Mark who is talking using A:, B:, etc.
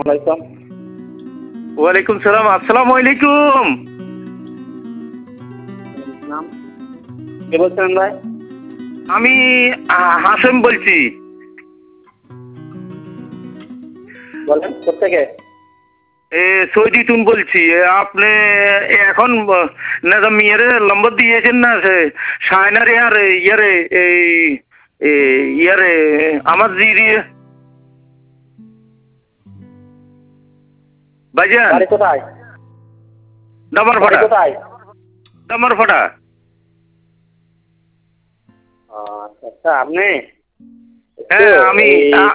A: আলাইকুম।
B: ওয়ালাইকুম সালাম। আসসালামু আলাইকুম।
A: নাম কে বলছেন ভাই?
B: আমি হাসেম বলছি।
A: বলেন কোথেকে?
B: সৌদি তুন বলছি। আপনি এখন না মেয়ের নম্বর দিয়েছেন না শায়নারে আর ইয়ারে ইয়ারে আমার জিরি ভাইজান
A: বাড়ি কোথায়?
B: দামারপাড়া।
A: বাড়ি কোথায়?
B: দামারপাড়া।
A: আচ্ছা আপনি
B: হ্যাঁ আমি